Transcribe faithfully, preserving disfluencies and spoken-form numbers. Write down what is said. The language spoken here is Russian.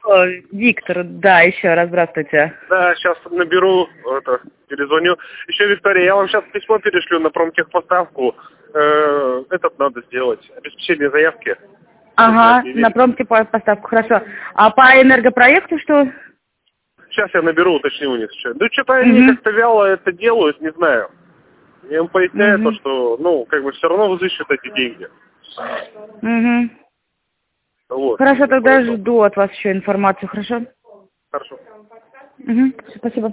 О, Виктор, да, еще раз здравствуйте. Да, сейчас наберу, это, перезвоню. Еще, Виктория, я вам сейчас письмо перешлю на промтехпоставку. Э, этот надо сделать, обеспечение заявки. Ага, на промтехпоставку, хорошо. А по энергопроекту что? Сейчас я наберу, уточню у них еще. Ну, что-то они Угу. как-то вяло это делают, не знаю. Я им поясняю то, Угу. что, ну, как бы все равно взыщут эти деньги. Угу. Вот. Хорошо, тогда Поэтому. жду от вас еще информацию, хорошо? Хорошо. Угу. Спасибо.